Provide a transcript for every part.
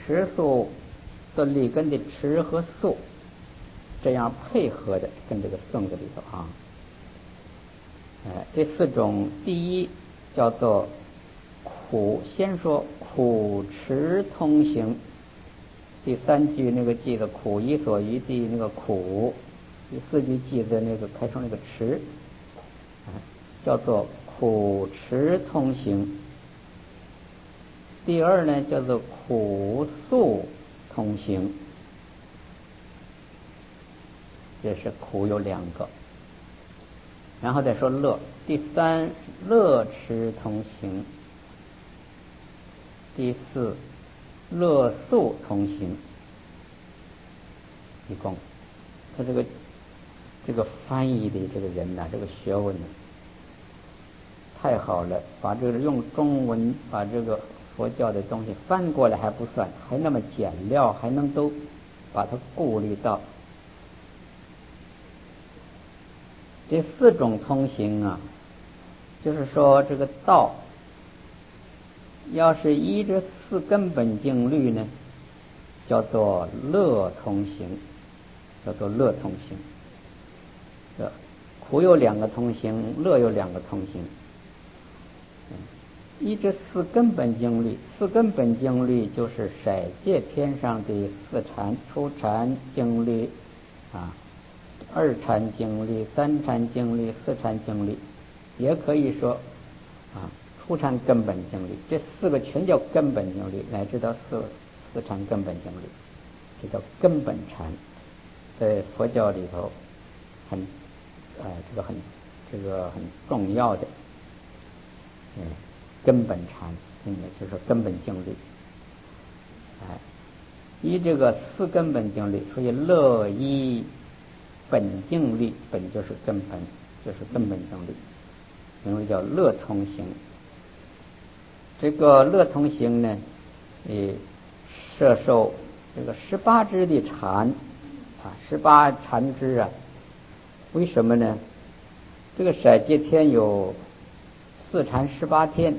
持素的里根的持和素这样配合的，跟这个颂字里头啊。这四种，第一叫做苦，先说苦持通行。第三句那个记的苦一所于地那个苦，第四句记的那个开成那个持，叫做苦持通行。第二呢叫做苦素通行，这是苦有两个。然后再说乐，第三乐持同行，第四乐素同行。一共他这个翻译的这个人呐，这个学问呢太好了，把这个用中文把这个佛教的东西翻过来还不算，还那么简料，还能都把它顾虑到。这四种通行啊，就是说这个道要是依着四根本净律呢，叫做乐通行，叫做乐通行。苦有两个通行，乐有两个通行。依着四根本净律，四根本净律就是色界天上的四禅：初禅净律啊，二禅净律、三禅净律、四禅净律，也可以说初禅根本净律，这四个全叫根本净律，乃至到四禅根本净律，这叫根本禅。在佛教里头这个很重要的根本禅，就是根本净律。依这个四根本净律，所以乐依本净律，本就是根本，就是根本净律，因为叫乐通行。这个乐通行呢，摄受这个18支的禅18禅支啊。为什么呢？这个色界天有四禅18天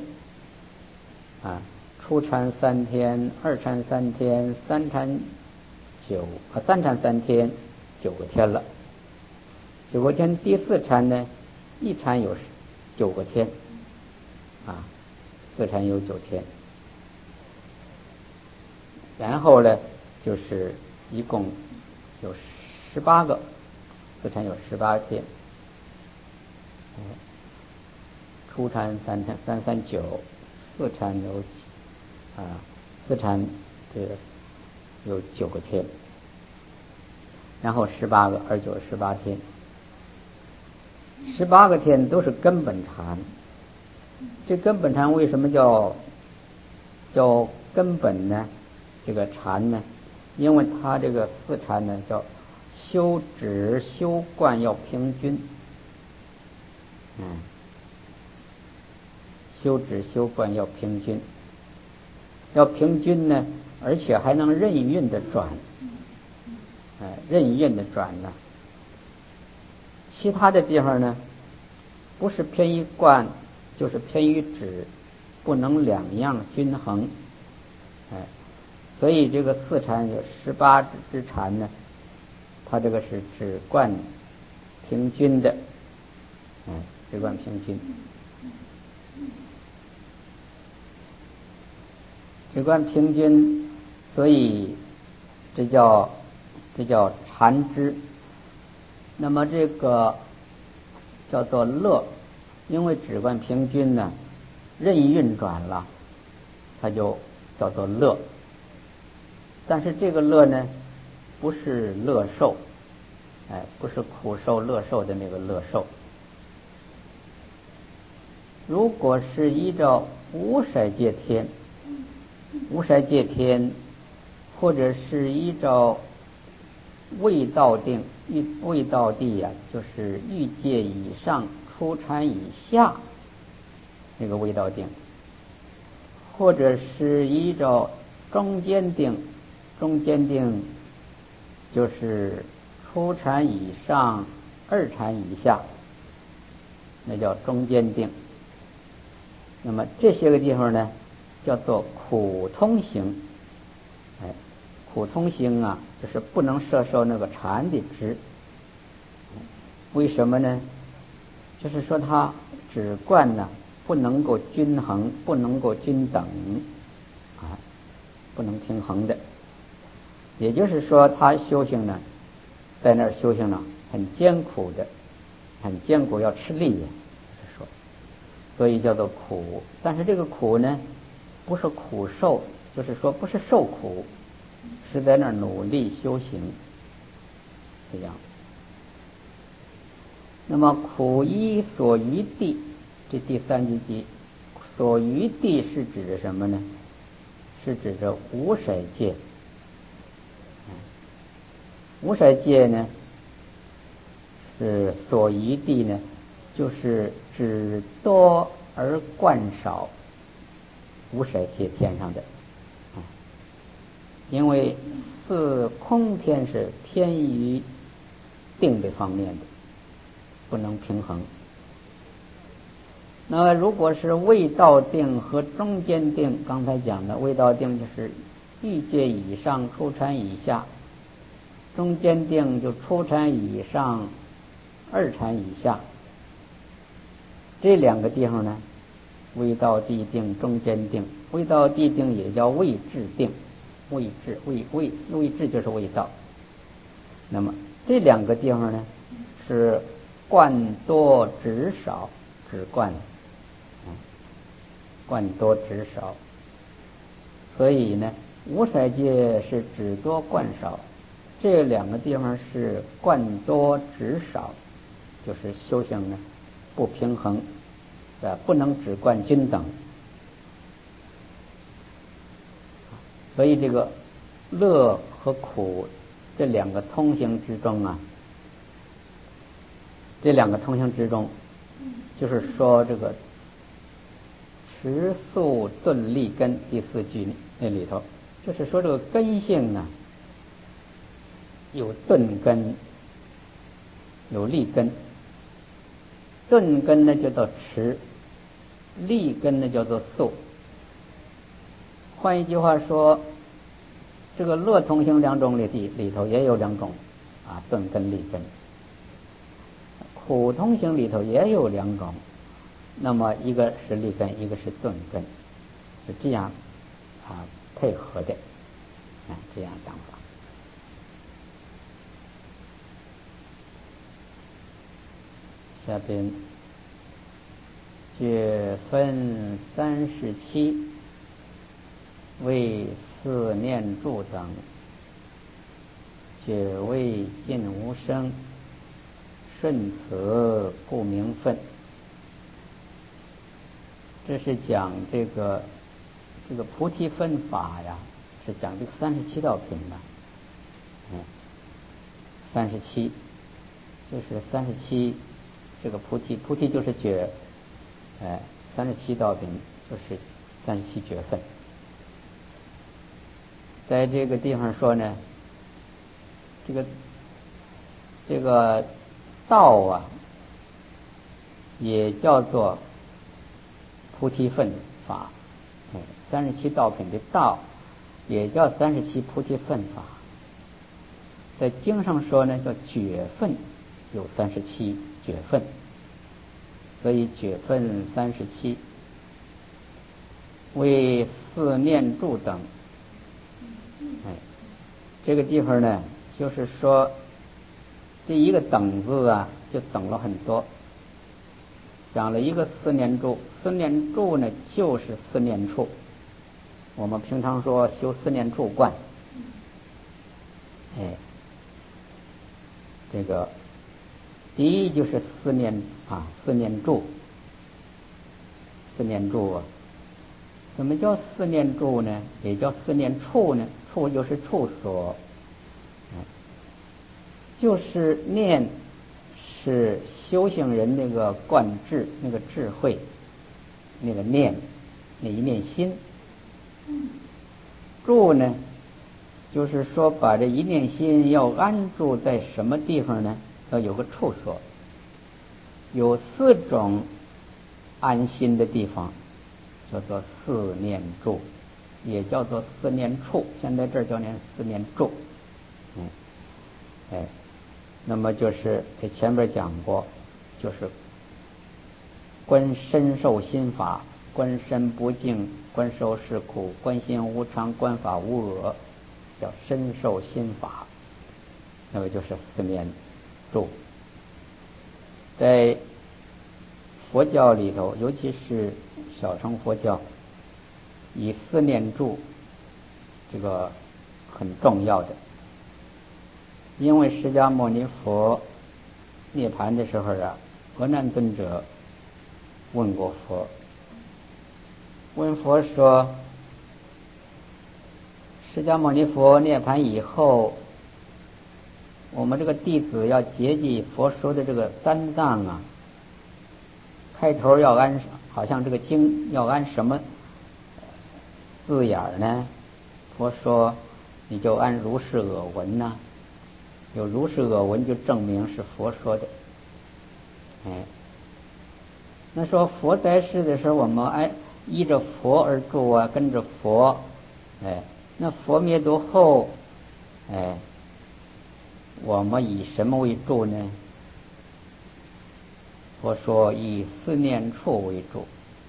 初禅3天，二禅3天，三禅3天，9个天了。9个天，第四禅呢，一禅有9个天四禅有9天。然后呢，就是一共有18个，四禅有18天。初禅3天，3、3、9，四禅有四禅这个有9个天，然后18个，2、9、18天，18个天都是根本禅。这根本禅为什么叫根本呢？这个禅呢，因为它这个四禅呢叫修止修观要平均，修止修观要平均，要平均呢，而且还能任运的转，任运的转呢。其他的地方呢，不是偏于观，就是偏于止，不能两样均衡。所以这个四禅有18支禅呢，它这个是止观平均的，止观平均。止观平均，所以这叫禅支。那么这个叫做乐，因为止观平均呢，任意运转了，它就叫做乐。但是这个乐呢，不是乐受，不是苦受乐受的那个乐受。如果是依照无色界天，或者是依照未到地就是欲界以上初禅以下那个未到定，或者是依照中间定就是初禅以上二禅以下，那叫中间定。那么这些个地方呢，叫做苦通行。 苦通行啊，就是不能摄受那个禅的执。为什么呢？就是说它止观呢不能够均衡，不能够均等不能平衡的。也就是说他修行呢，在那儿修行呢很艰苦的，很艰苦，要吃力呀，就是说，所以叫做苦。但是这个苦呢不是苦受，就是说不是受苦，是在那儿努力修行这样。那么苦依所余地，这第三句所余地是指的什么呢？是指着无色界。无色界呢是所余地呢，就是指多而观少，无色界天上的。因为四空天是偏于定的方面的，不能平衡。那如果是未到定和中间定，刚才讲的未到定就是欲界以上，初禅以下；中间定就初禅以上，二禅以下。这两个地方呢，未到地定、中间定。未到地定也叫未至定，未至未至就是未到。那么这两个地方呢，是观多执少，指观。观多执少，所以呢，无色界是指多观少，这两个地方是观多执少，就是修行呢不平衡，不能只观均等。所以这个乐和苦这两个通行之中啊，这两个通行之中，就是说这个持宿顿立根第四句那里头，就是说这个根性啊，有顿根，有立根。顿根呢叫做持，立根呢叫做宿。换一句话说，这个乐通行两种里头也有两种顿根立根。苦通行里头也有两种，那么一个是立根，一个是顿根，是这样配合的，这样讲法。下边觉分37，为四念住等，觉为尽无声，顺此故名分。这是讲这个菩提分法呀，是讲这个37道品的。37就是37，这个菩提就是觉，37道品就是37觉分。在这个地方说呢，这个道啊，也叫做菩提分法，37道品的道也叫37菩提分法。在经上说呢，叫觉分，有37觉分，所以觉分37，为四念住等。这个地方呢，就是说这一个等字啊，就等了很多。讲了一个四念住，四念住呢就是四念处。我们平常说修四念处观，这个第一就是四念住，四念住啊。什么叫四念住呢？也叫四念处呢？处就是处所，就是念是修行人那个观智，那个智慧，那个念，那一念心。住呢，就是说把这一念心要安住在什么地方呢？要有个处所。有4种安心的地方，叫做四念住。 也叫做四念处，现在这儿叫念四念住。那么就是给前边讲过，就是观身受心法，观身不净，观受是苦，观心无常，观法无我，叫身受心法。那么就是四念住。在佛教里头，尤其是小乘佛教，以四念住这个很重要的。因为释迦牟尼佛涅槃的时候啊，阿难尊者问过佛，问佛说，释迦牟尼佛涅槃以后，我们这个弟子要接济佛说的这个三藏啊，开头要按，好像这个经要按什么字眼呢？佛说你就按如是耳闻呐，有如是耳闻就证明是佛说的。那说佛在世的时候，我们依着佛而住啊，跟着佛。那佛灭度后，我们以什么为住呢？佛说以四念处为住。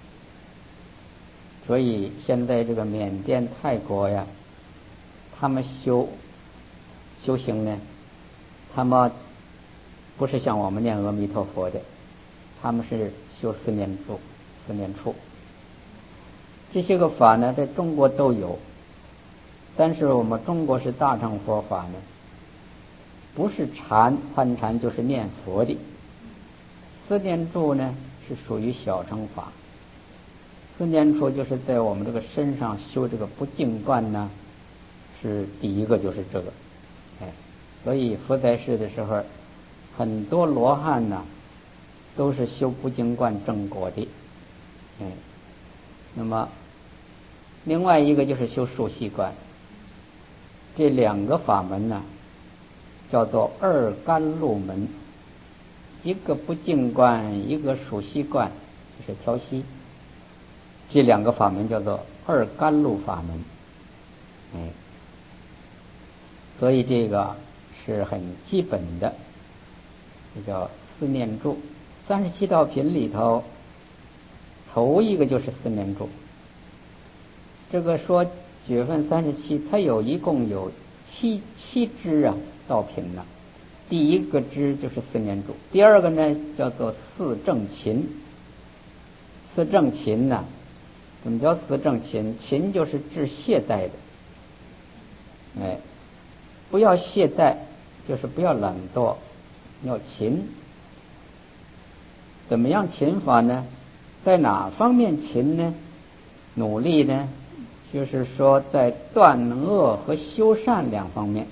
所以现在这个缅甸、泰国呀，他们修行呢，他们不是像我们念阿弥陀佛的，他们是修四念住、四念处。这些个法呢，在中国都有，但是我们中国是大乘佛法呢，不是禅参禅就是念佛的。四念住呢是属于小乘法。四念处就是在我们这个身上修这个不净观呢，是第一个就是这个。所以佛在世的时候，很多罗汉呢都是修不净观正果的。那么另外一个就是修数息观。这两个法门呢叫做二甘露门，一个不净观，一个数息观，就是调息。这两个法门叫做二甘露法门。所以这个是很基本的，这叫四念住。37道品里头，头一个就是四念住。这个说觉分37，它一共有七支啊道品呢。第一个支就是四念住，第二个呢叫做四正勤。四正勤呢，怎么叫四正勤？勤就是治懈怠的。不要懈怠，就是不要懒惰，要勤。怎么样勤法呢？在哪方面勤呢？努力呢？就是说在断恶和修善两方面。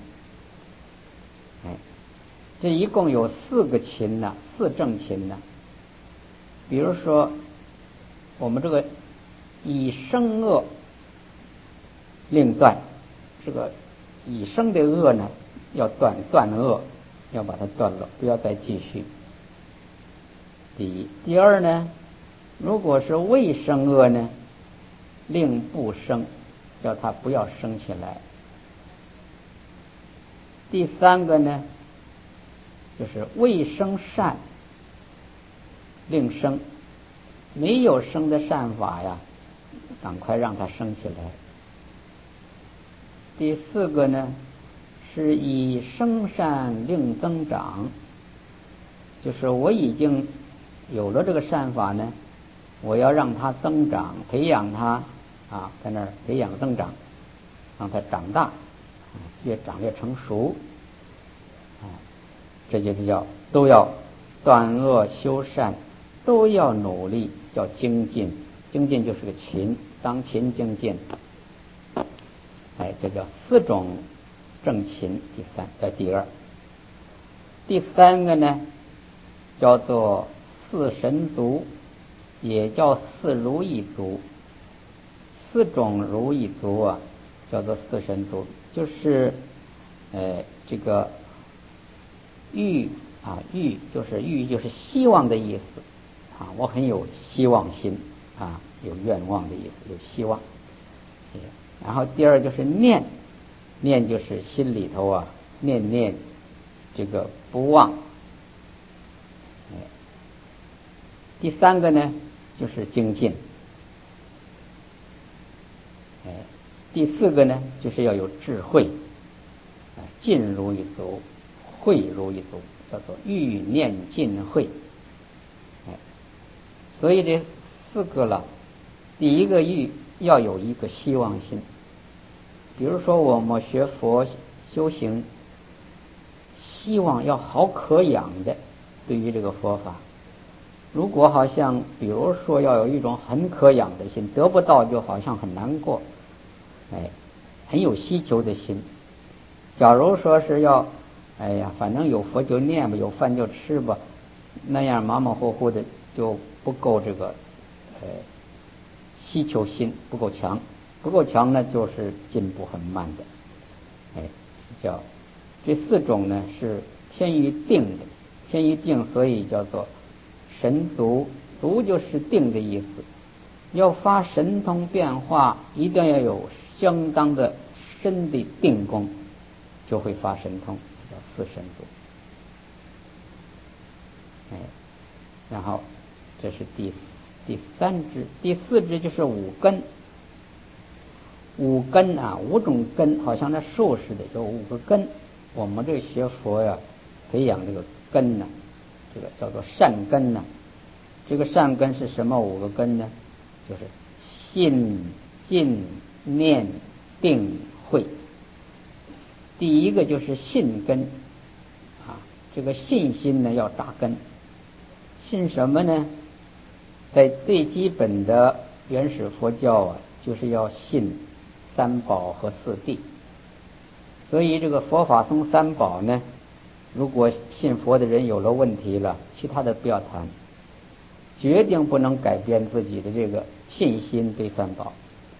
这一共有四个勤呢，四正勤呢。比如说我们这个以生恶令断，这个以生的恶呢要断恶，要把它断了，不要再继续。第一。第二呢，如果是未生恶呢，令不生，叫它不要生起来。第三个呢，就是未生善，令生，没有生的善法呀，赶快让它生起来。第四个呢，是以生善令增长，就是我已经有了这个善法呢，我要让它增长，培养它在那儿培养增长，让它长大，越长越成熟。这就是都要断恶修善，都要努力，叫精进。精进就是个勤，当勤精进。这叫四种正勤。第二。第三个呢，叫做四神足，也叫四如意足。四种如意足啊，叫做四神足，就是这个欲就是希望的意思我很有希望心有愿望的意思，有希望。 然后第二就是念，念就是心里头啊念念这个不忘。第三个呢就是精进。第四个呢就是要有智慧。进如一足，慧如一足，叫做欲念尽慧。所以这四个了，第一个欲要有一个希望心。比如说我们学佛修行，希望要好可养的，对于这个佛法，如果好像比如说要有一种很可养的心，得不到就好像很难过，很有希求的心。假如说是要反正有佛就念吧，有饭就吃吧，那样马马虎虎的就不够这个希求心不够强，不够强呢就是进步很慢的。叫这四种呢是偏于定的，偏于定，所以叫做神足。足就是定的意思。要发神通变化，一定要有相当的深的定功，就会发神通，叫四神足。然后这是第三支。第四支就是五根。五根啊，五种根，好像那树似的，有五个根。我们这个学佛呀，培养这个根呢，这个叫做善根呢。这个善根是什么五个根呢？就是信、进、念、定、慧。第一个就是信根啊，这个信心呢要扎根。信什么呢？在最基本的原始佛教啊，就是要信三宝和四谛。所以这个佛法僧三宝呢，如果信佛的人有了问题了，其他的不要谈，决定不能改变自己的这个信心对三宝。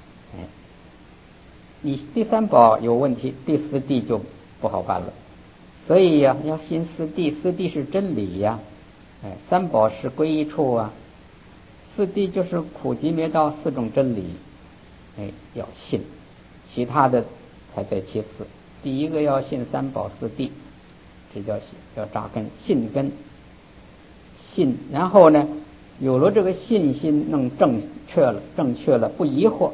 你第三宝有问题，第四谛就不好办了。所以呀，要信四谛，四谛是真理呀。三宝是归一处啊，四谛就是苦集灭道四种真理。要信，其他的才在其次。第一个要信三宝四谛，这叫要扎根，信根。信，然后呢，有了这个信心，弄正确了，不疑惑。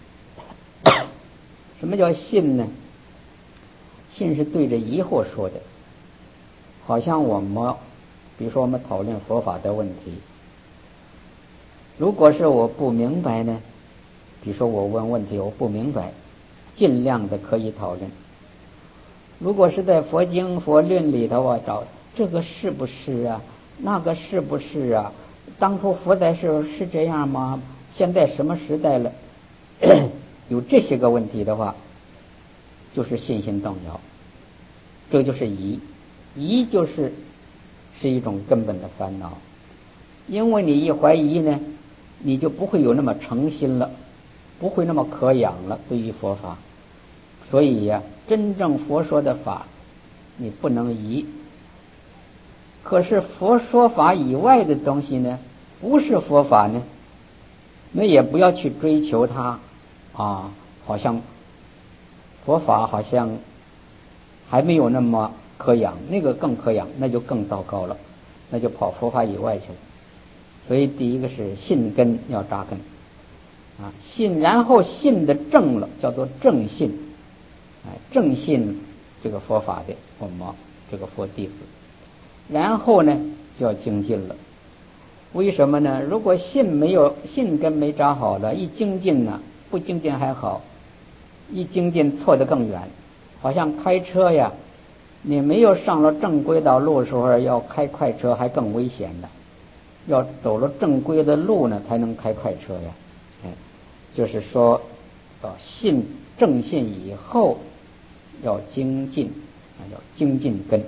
什么叫信呢？信是对着疑惑说的。好像我们比如说我们讨论佛法的问题，如果是我不明白呢，比如说我问问题我不明白，尽量的可以讨论。如果是在佛经佛论里头啊，找这个是不是啊，那个是不是啊，当初佛在世是这样吗？现在什么时代了？有这些个问题的话，就是信心动摇，这就是疑。疑就是一种根本的烦恼。因为你一怀疑呢，你就不会有那么诚心了，不会那么可养了对于佛法。所以呀，真正佛说的法你不能疑。可是佛说法以外的东西呢，不是佛法呢，那也不要去追求它啊，好像佛法好像还没有那么可养，那个更可养，那就更糟糕了，那就跑佛法以外去了。所以第一个是信根要扎根啊，信，然后信的正了，叫做正信。正信这个佛法的我们这个佛弟子，然后呢就要精进了。为什么呢？如果信根没扎好了，一精进呢，不精进还好，一精进错得更远。好像开车呀，你没有上了正规道路的时候，要开快车还更危险的，要走了正规的路呢才能开快车呀。就是说正信以后要精进，要精进根。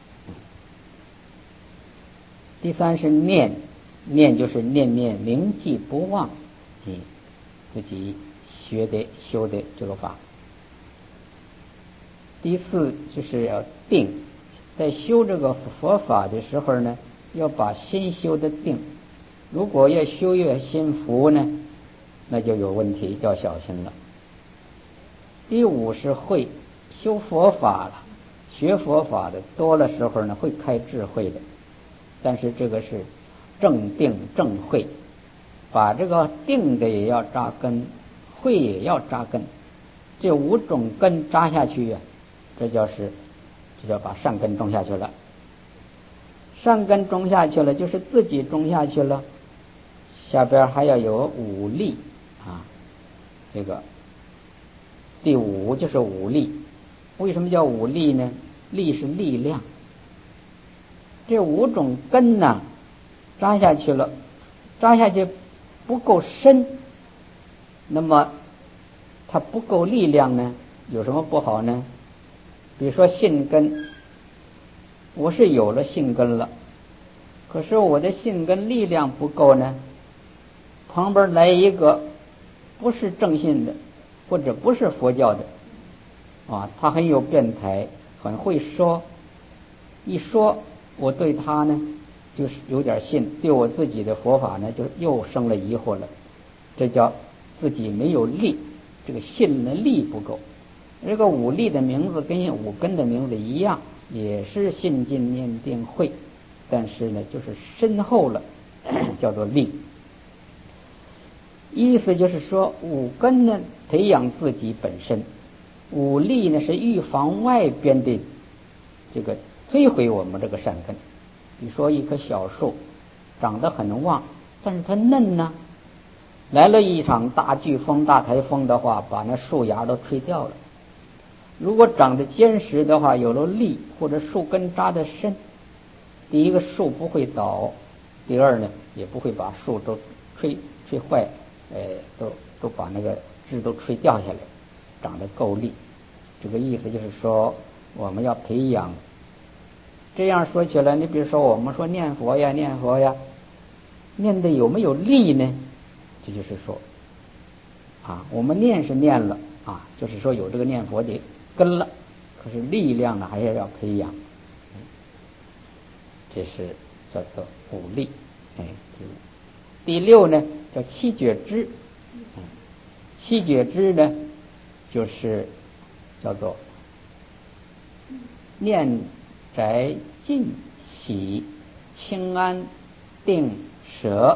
第三是念，念就是念念铭记不忘自己修的这个法。第四就是要定，在修这个佛法的时候呢，要把心修的定。如果越修越心浮呢，那就有问题，要小心了。 第五是慧，修佛法了，学佛法的多了时候呢，会开智慧的。但是这个是正定正慧，把这个定的也要扎根，慧也要扎根，这五种根扎下去呀，这叫把善根种下去了。善根种下去了，就是自己种下去了，下边还要有五力啊。这个第五就是五力。为什么叫五力呢？力是力量。这五种根呢，扎下去了，扎下去不够深，那么它不够力量呢，有什么不好呢？比如说信根，我是有了信根了，可是我的信根力量不够呢，旁边来一个不是正信的，或者不是佛教的啊，他很有辩才，很会说，一说我对他呢就是有点信，对我自己的佛法呢就又生了疑惑了，这叫自己没有力，这个信的力不够。这个五力的名字跟五根的名字一样，也是信进念定慧，但是呢就是深厚了，叫做力。意思就是说，五根呢培养自己本身，五力呢是预防外边的这个摧毁我们这个善根。比如说一棵小树长得很旺，但是它嫩呢，来了一场大飓风大台风的话，把那树芽都吹掉了。如果长得坚实的话，有了力或者树根扎得深，第一个树不会倒，第二呢也不会把树都吹坏，都把那个枝都吹掉下来，长得够力。这个意思就是说，我们要培养。这样说起来，你比如说我们说念佛呀，念的有没有力呢？这就是说啊，我们念是念了啊，就是说有这个念佛的根了，可是力量呢还是要培养。这是叫做五力。第六呢叫七觉支。七觉支呢就是叫做念宅静喜清安定舍。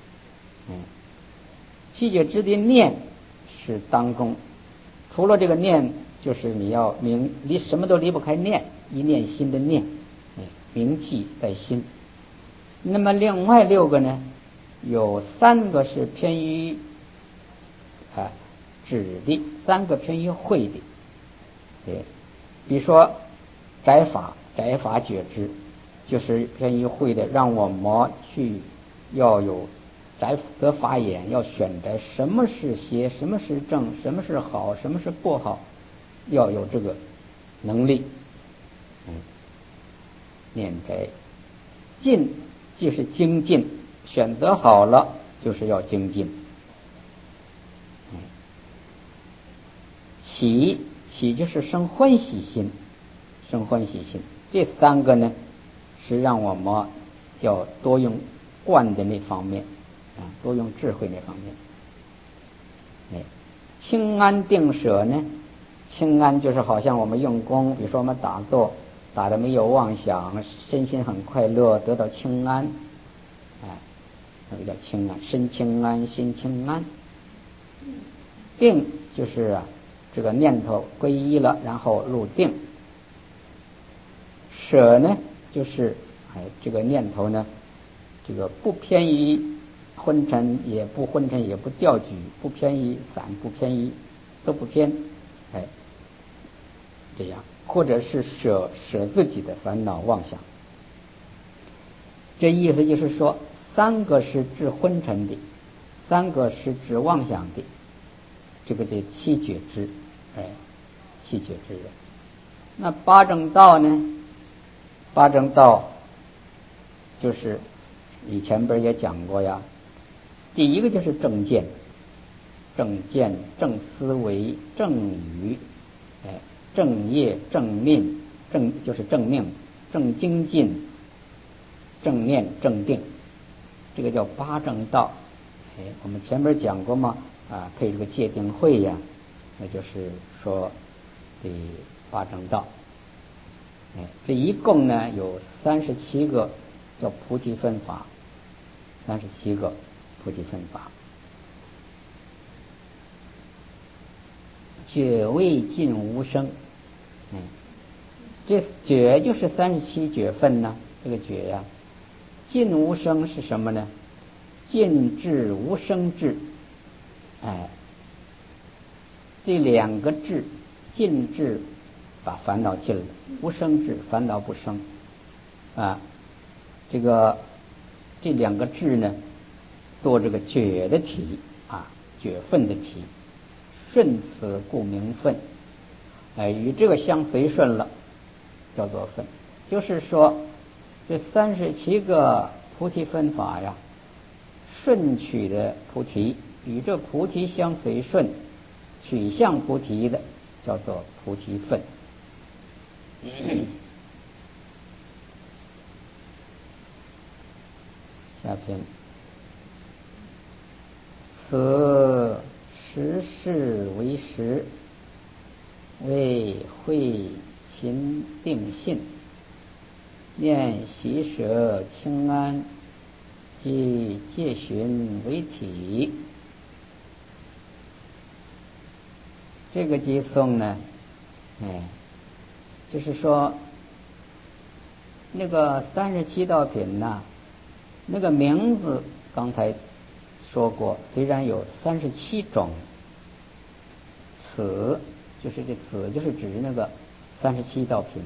七觉支的念是当中，除了这个念，就是你要离什么都离不开念，一念心的念，铭记在心。那么另外六个呢，有三个是偏于止的，三个偏于慧的。比如说宅法觉知，就是偏于慧的，让我们去要有宅得法眼，要选择什么是邪，什么是正，什么是好，什么是不好，要有这个能力。念宅进就是精进，选择好了就是要精进。喜就是生欢喜心，这三个呢是让我们要多用观的那方面多用智慧那方面。清安定舍呢，清安就是好像我们用功，比如说我们打坐打得没有妄想，身心很快乐，得到清安，那个叫清安，身清安，心清安。定就是这个念头归一了，然后入定。舍呢就是这个念头呢，这个不偏于昏沉，也不昏沉，也不掉举，不偏于散，不偏于都不偏，这样，或者是舍自己的烦恼妄想。这意思就是说，三个是治昏沉的，三个是治妄想的，这个叫七觉支。七觉支人。那八正道呢？八正道就是以前不是也讲过呀，第一个就是正见，正思维，正语，正业，正命，就是正命，正精进，正念，正定，这个叫八正道。我们前边讲过嘛，配这个戒定慧呀， 那就是说第八正道。这一共呢有37个叫菩提分法，37个菩提分法。觉未尽无生，这觉就是37觉分呢。这个觉呀，尽无生是什么呢？尽至无生智。这2个智，尽智把烦恼尽了，无生智烦恼不生这2个智呢，做这个觉的体觉分的体，顺此故名分。与这个相随顺了，叫做分。就是说，这37个菩提分法呀，顺取的菩提，与这菩提相随顺，取向菩提的，叫做菩提分。下篇，此十事为实，为慧勤定信，念习舍清安，即戒寻为体。这个偈颂呢，就是说那个37道品呐，那个名字刚才说过，虽然有37种，此就是这此就是指那个37道品。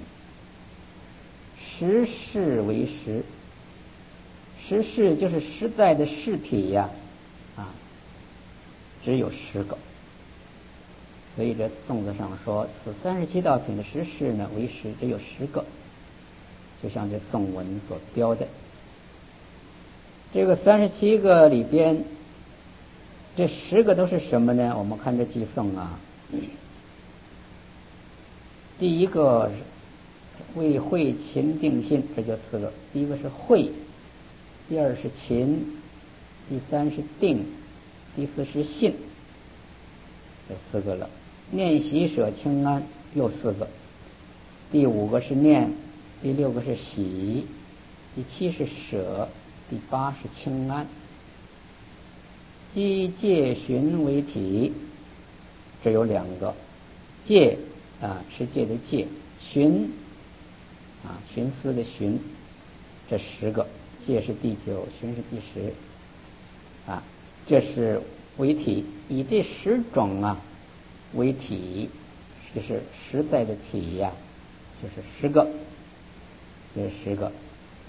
实事为实，实事就是实在的实体呀，只有10个。所以这颂子上说，此37道品的实事呢为实，只有10个，就像这颂文所标的。这个37个里边，这10个都是什么呢？我们看这偈颂第一个为慧勤定信，这就4个。第一个是慧，第二是勤，第三是定，第四是信，这4个了。念习舍清安又4个，第5个是念，第6个是喜，第7是舍，第8是清安。即戒寻为体，这有2个，戒是戒的戒，寻寻思的寻，这10个，戒是第9，寻是第10这是为体，以这10种为体，就是实在的体呀，就是10个，这10个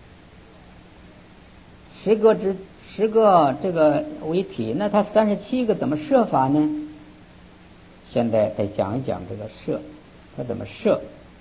10个这个为体，那它37个怎么设法呢？现在再讲一讲这个设，它怎么设。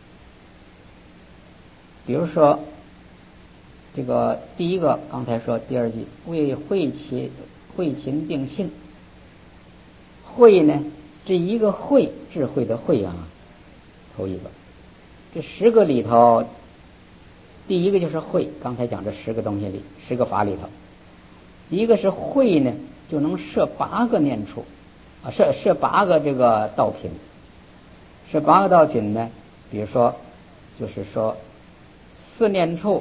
比如说这个第一个，刚才说第2句为慧勤定信，慧呢，这一个慧，智慧的慧头一个。这10个里头，第一个就是慧，刚才讲这10个东西里，10个法里头，一个是慧呢，就能设8个念处设8个这个道品。设8个道品呢，比如说就是说4念处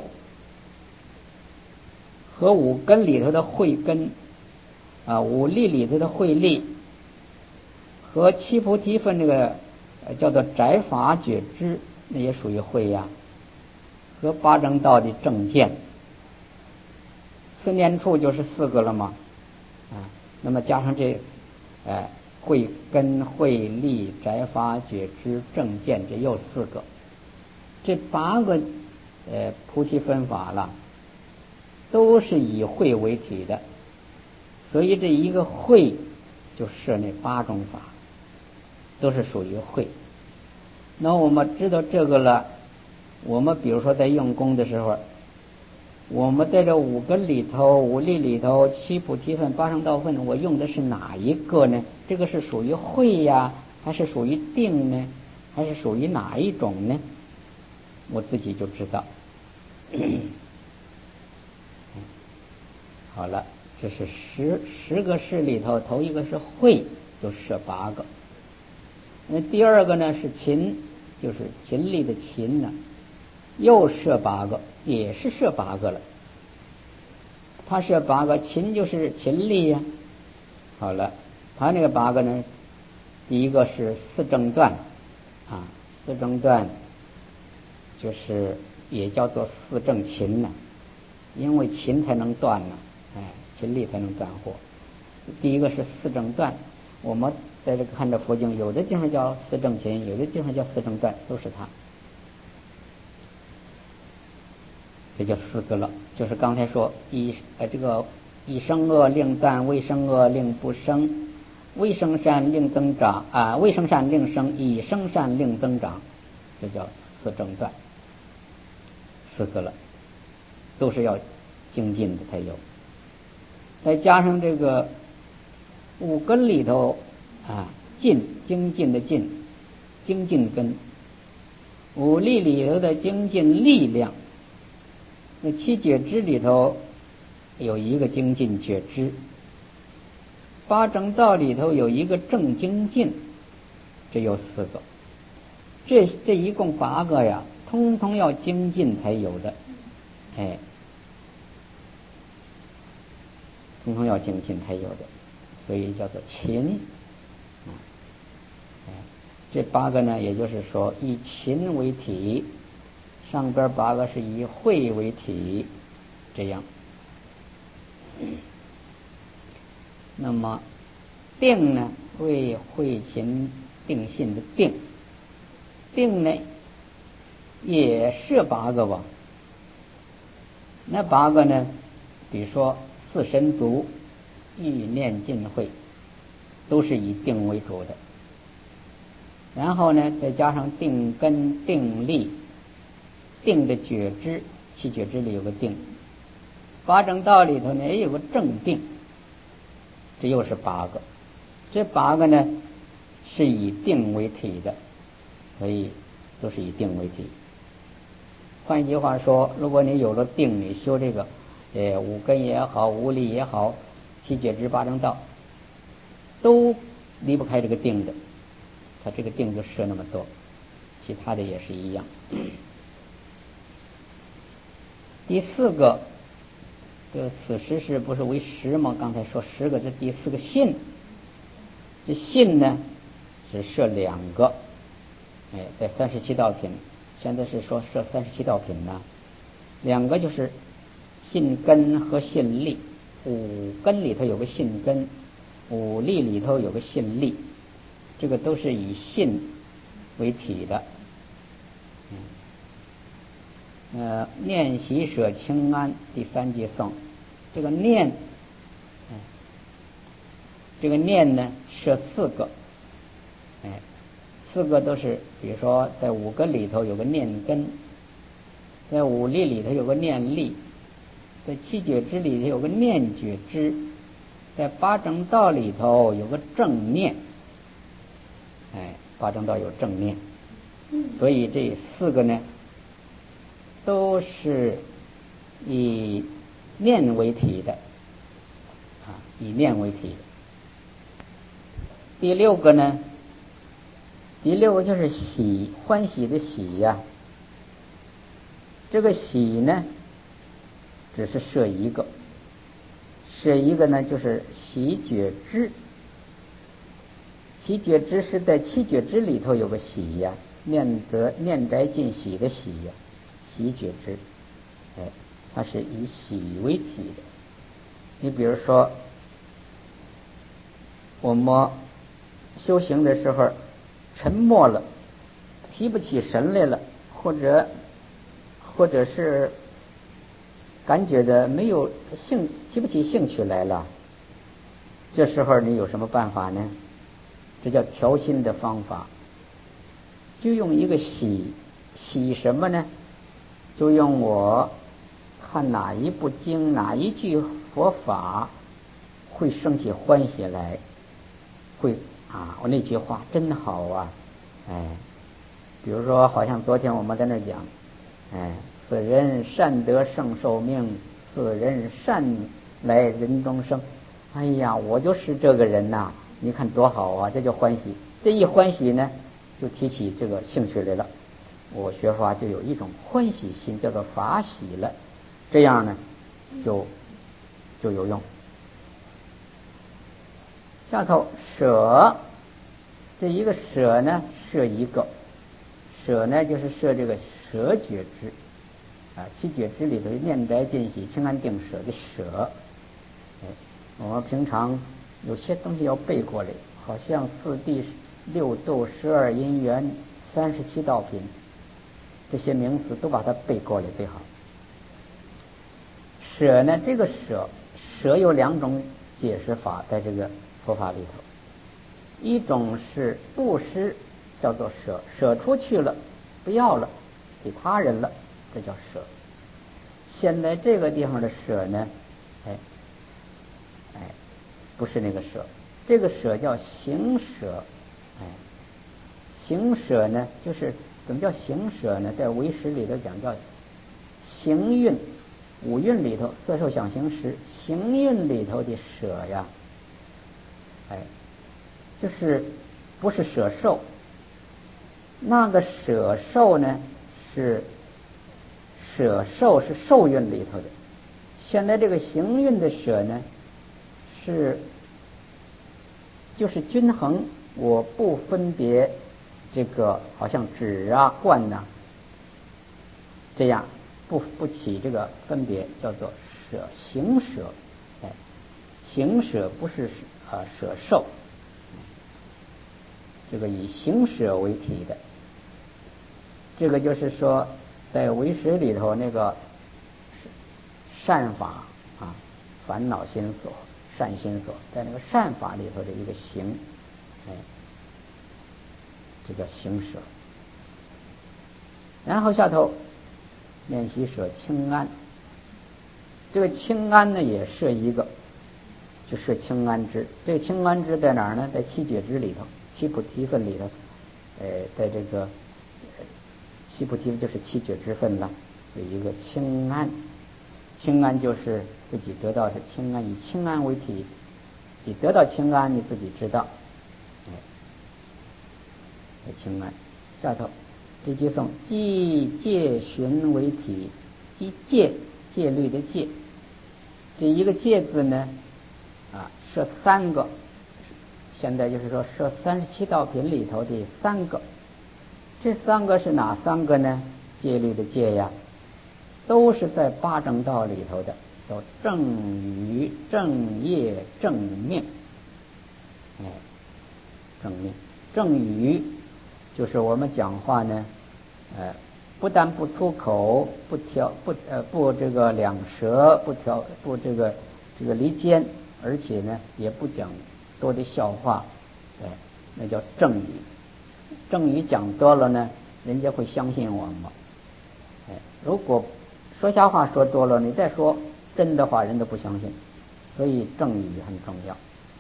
和5根里头的慧根5力里头的慧力，和7菩提分这个叫做宅法觉知，那也属于慧呀，和8正道的正见。4念处就是4个了嘛那么加上这慧根、慧力、宅法觉知、正见，这又4个。这8个菩提分法了，都是以慧为体的，所以这一个慧就设那8种法，都是属于慧。那我们知道这个了，我们比如说在用功的时候，我们在这5根里头、5力里头、7菩提分、8正道分，我用的是哪一个呢？这个是属于慧呀，还是属于定呢？还是属于哪一种呢？我自己就知道。好了，这是十个事里头，头一个是慧，就设8个。 那第二个呢是勤，就是勤力的勤呢，又设8个，也是设8个了。他设8个，勤就是勤力呀。好了，他那个8个呢，第一个是四正断啊，四正断就是也叫做四正勤呢，因为勤才能断呢，勤力才能断惑。第一个是四正断，我们在这个看着佛经，有的地方叫四正勤，有的地方叫四正断，都是它。这就4个了，就是刚才说这个以生恶令断，未生恶令不生，未生善令增长啊，未生善令生，以生善令增长，这叫四正断，4个了，都是要精进的才有。再加上这个5根里头精进的精进根，5力里头的精进力量。那7觉支里头有一个精进觉支，8正道里头有一个正精进，这有4个，这一共8个呀，通通要精进才有的，通通要精进才有的，所以叫做勤。这8个呢，也就是说以勤为体，上边8个是以慧为体，这样。那么定呢，为慧勤定信的定，定呢也是8个吧。那8个呢，比如说四神足、欲念尽慧，都是以定为主的。然后呢，再加上定根、定力、定的觉知，7觉知里有个定，8正道里头呢也有个正定，这又是8个。这8个呢是以定为体的，所以都是以定为体。换一句话说，如果你有了定，你修这个5根也好，5力也好，7觉知、8正道都离不开这个定的，它这个定就设那么多，其他的也是一样。第4个，这此时是不是为10吗？刚才说10个，这第4个信。这信呢只设2个，在37道品，现在是说设37道品呢，2个就是信根和信力。5根里头有个信根，5力里头有个信力，这个都是以信为体的。念习舍清安第3节颂，这个念，这个念呢设4个，4个都是，比如说在5根里头有个念根，在5力里头有个念力，在7觉支里头有个念觉支，在8正道里头有个正念，8正道有正念，所以这4个呢都是以念为体的，以念为体。第6个呢，第6个就是喜，欢喜的喜呀。这个喜呢只是设1个，设1个呢就是喜觉支。喜觉支是在7觉支里头有个喜呀，念宅尽喜的喜呀，喜觉支，它是以喜为体的。你比如说我们修行的时候沉默了，提不起神来了，或者是感觉的没有提不起兴趣来了，这时候你有什么办法呢？这叫调心的方法，就用一个喜什么呢？就用我看哪一部经，哪一句佛法会升起欢喜来，会我那句话真好啊，比如说好像昨天我们在那讲，此人善得圣寿命，此人善来人中生。哎呀，我就是这个人呐，你看多好啊，这叫欢喜， 这一欢喜呢，就提起这个兴趣来了。我学法就有一种欢喜心，叫做法喜了。这样呢，就有用。下头舍，这一个舍呢，设一个舍呢，就是设这个舍觉支啊，七觉支里头的念斋尽喜清安定舍的舍。我们平常有些东西要背过来，好像四谛六度12因缘37道品，这些名词都把它背过来最好。舍呢，这个舍有两种解释法，在这个佛法里头。一种是布施，叫做舍出去了，不要了，给他人了，这叫舍。现在这个地方的舍呢，不是那个舍，这个舍叫行舍。行舍呢，就是怎么叫行舍呢？在唯识里头讲叫行运，五蕴里头色受想行识，行运里头的舍呀，就是不是舍受，那个舍受呢是舍受是受运里头的。现在这个行运的舍呢，就是均衡，我不分别这个好像指啊观呐，这样不起这个分别，叫做舍行舍。行舍不是舍受，这个以行舍为体的。这个就是说在唯识里头那个善法啊，烦恼心所善心所，在那个善法里头的一个行，这叫行舍。然后下头练习舍清安，这个清安呢也设一个，就是清安支。这个清安支在哪儿呢？在七觉支里头，七菩提分里头，在这个七菩提就是七觉支分了，有一个清安。清安就是自己得到是清安，以清安为体，你得到清安你自己知道。清安下头这句颂以戒寻为体，以戒律的戒，这一个戒字呢设3个，现在就是说设37道品里头的3个。这3个是哪3个呢？戒律的戒呀，都是在八正道里头的，叫正语、正业、正命。正命正语就是我们讲话呢，不但不出口，不这个两舌，不这个离间，而且呢也不讲多的笑话，那叫正语。正语讲多了呢，人家会相信我们。如果说瞎话说多了，你再说真的话，人都不相信。所以正语很重要。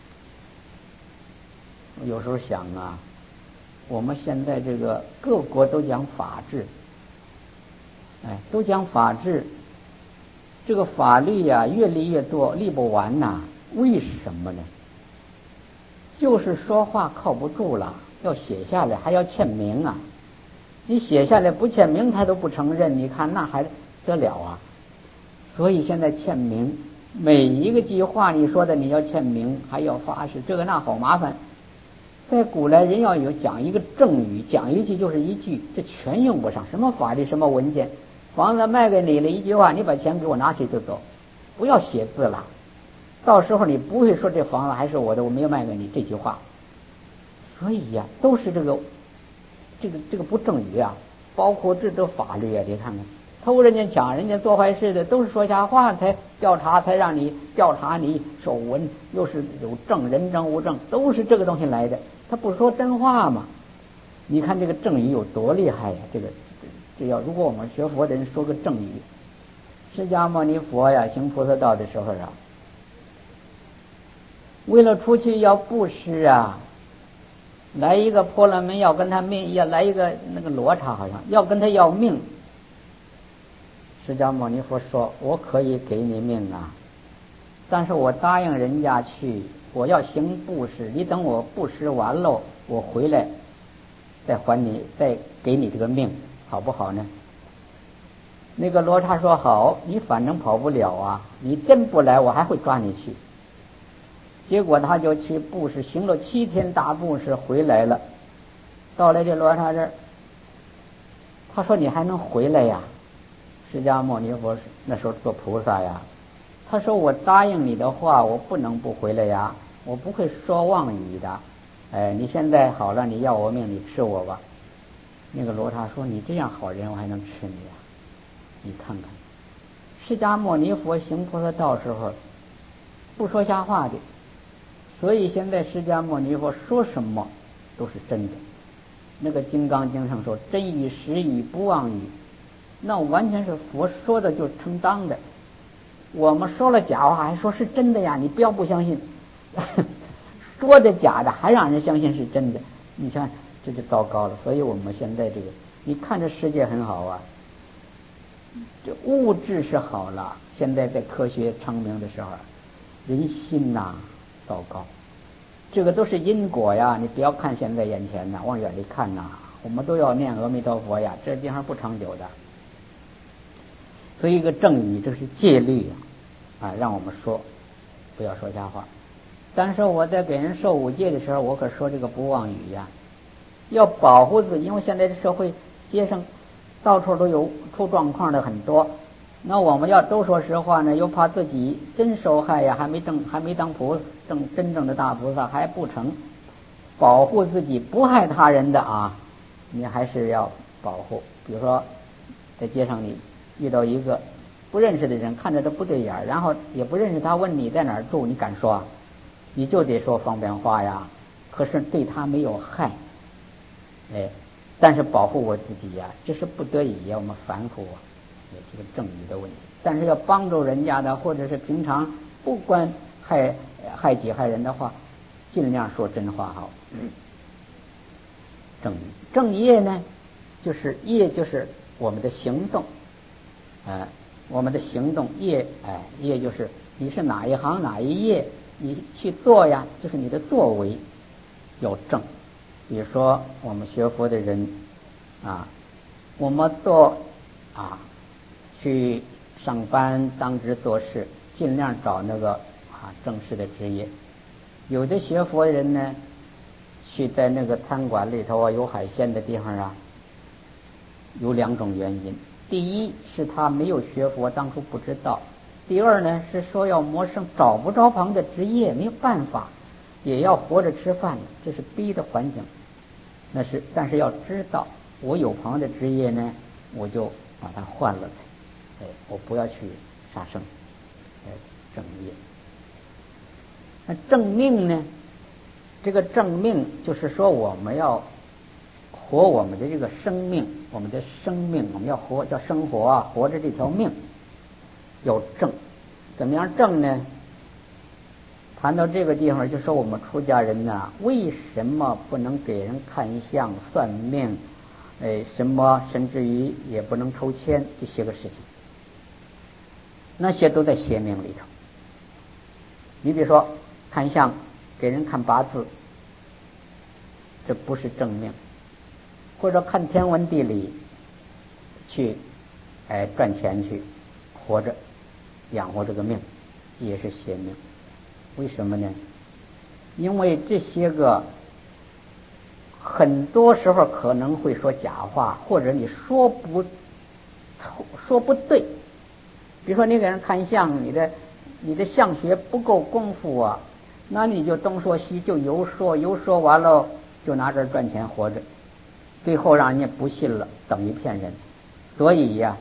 有时候想啊，我们现在这个各国都讲法治，都讲法治，这个法律呀越立越多，立不完呐。为什么呢？就是说话靠不住了，要写下来，还要签名啊。你写下来不签名他都不承认，你看那还得了啊。所以现在签名，每一个句话你说的你要签名，还要发誓，这个那好麻烦。在古来人要有讲一个正语，讲一句就是一句，这全用不上，什么法律什么文件。房子卖给你了，一句话，你把钱给我拿去就走，不要写字了。到时候你不会说这房子还是我的，我没有卖给你这句话。所以呀，都是这个不正语啊，包括这都法律啊，你看看，偷人家抢人家做坏事的，都是说瞎话才调查，才让你调查你手纹，又是有证人证物证，都是这个东西来的。他不说真话嘛？你看这个正语有多厉害呀！这要如果我们学佛的人说个正语，释迦牟尼佛呀行菩萨道的时候啊，为了出去要布施啊，来一个婆罗门要跟他命，要来一个那个罗刹好像要跟他要命。释迦牟尼佛说：“我可以给你命啊，但是我答应人家去，我要行布施，你等我布施完喽， 我回来再还你，再给你这个命，好不好呢？那个罗刹说好，你反正跑不了啊，你真不来我还会抓你去。结果他就去布施，行了7天大布施回来了。到了这罗刹这儿，他说你还能回来呀？释迦牟尼佛那时候做菩萨呀，他说我答应你的话，我不能不回来呀，我不会说妄语的。你现在好了，你要我命，你吃我吧。那个罗刹说你这样好人，我还能吃你呀？你看看，释迦牟尼佛行菩萨道时候不说瞎话的，所以现在释迦牟尼佛说什么都是真的。那个《金刚经》上说真语实语不妄语，那完全是佛说的就成当的。我们说了假话还说是真的呀，你不要不相信说的假的还让人相信是真的，你看这就糟糕了。所以我们现在这个你看这世界很好啊，这物质是好了，现在在科学昌明的时候，人心呐糟糕，这个都是因果呀。你不要看现在眼前呐，往远里看呐，我们都要念阿弥陀佛呀，这地方不长久的。所以一个正语，这是戒律啊，让我们说不要说瞎话。但是我在给人受五戒的时候，我可说这个不妄语呀，要保护自己，因为现在这社会街上到处都有出状况的很多，那我们要都说实话呢，又怕自己真受害呀，还没当真正的大菩萨还不成，保护自己不害他人的啊，你还是要保护。比如说在街上你遇到一个不认识的人，看着他不对眼，然后也不认识他，问你在哪儿住，你敢说？你就得说方便话呀，可是对他没有害，但是保护我自己呀，这是不得已呀，我们凡夫啊，也是个正义的问题。但是要帮助人家的，或者是平常不管害己害人的话，尽量说真话好。正业呢，就是业就是我们的行动，我们的行动业，业就是你是哪一行哪一业，你去做呀，就是你的作为要正。比如说我们学佛的人啊，我们去上班当职做事，尽量找那个正式的职业。有的学佛的人呢，去在那个餐馆里头有海鲜的地方啊，有2种原因。第一是他没有学佛，当初不知道；第二呢是说要谋生，找不着旁的职业，没有办法，也要活着吃饭，这是逼的环境。但是要知道，我有旁的职业呢，我就把它换了，我不要去杀生，正业。那正命呢？这个正命就是说我们要活我们的这个生命，我们要活叫生活啊，活着这条命要正。怎么样正呢？谈到这个地方，就说我们出家人呢，为什么不能给人看相算命，什么甚至于也不能抽签这些个事情，那些都在邪命里头。你比如说看相，给人看八字，这不是正命；或者看天文地理，去赚钱去活着养活这个命，也是邪命。为什么呢？因为这些个很多时候可能会说假话，或者你说不对。比如说你给人看相，你的相学不够功夫啊，那你就东说西就游说完了，就拿这赚钱活着，最后让人家不信了，等于骗人。所以呀，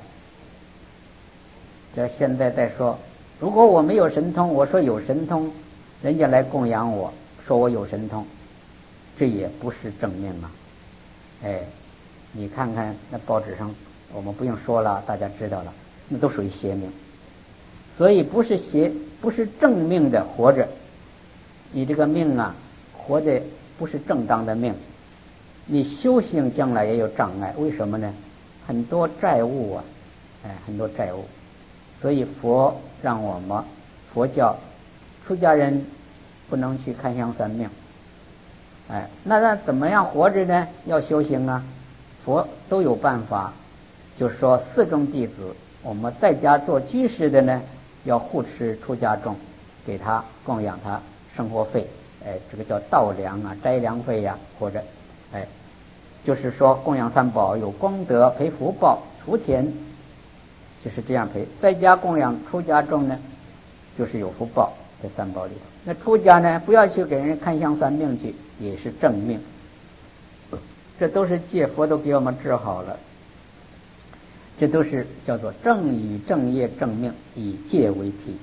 这现在在说，如果我没有神通，我说有神通，人家来供养我，说我有神通，这也不是正命啊。你看看那报纸上，我们不用说了，大家知道了，那都属于邪命。所以不是正命的活着，你这个命啊，活的不是正当的命，你修行将来也有障碍。为什么呢？很多债务啊，很多债务。所以佛让我们佛教出家人不能去看相算命， 那怎么样活着呢？要修行啊，佛都有办法。就说四众弟子，我们在家做居士的呢，要护持出家众，给他供养他生活费，这个叫稻粮啊、斋粮费呀，或者就是说供养三宝有功德，赔福报，福田就是这样赔。在家供养出家众呢，就是有福报，在三宝里头。那出家呢，不要去给人看相算命去，也是正命，这都是借佛都给我们治好了。这都是叫做正语、正业、正命，以戒为体。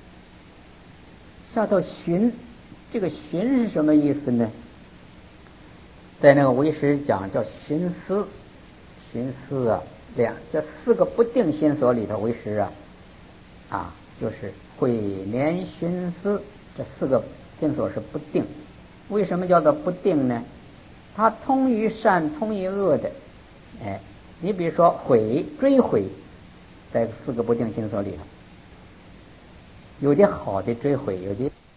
下头寻，这个寻是什么意思呢？在那个唯识讲叫寻思，寻思啊，这四个不定心所里头，唯识就是慧、念、寻、思，这四个心所是不定。为什么叫做不定呢？它通于善，通于恶的。你比如说追悔，在四个不定心所里头，有的好的追悔，有的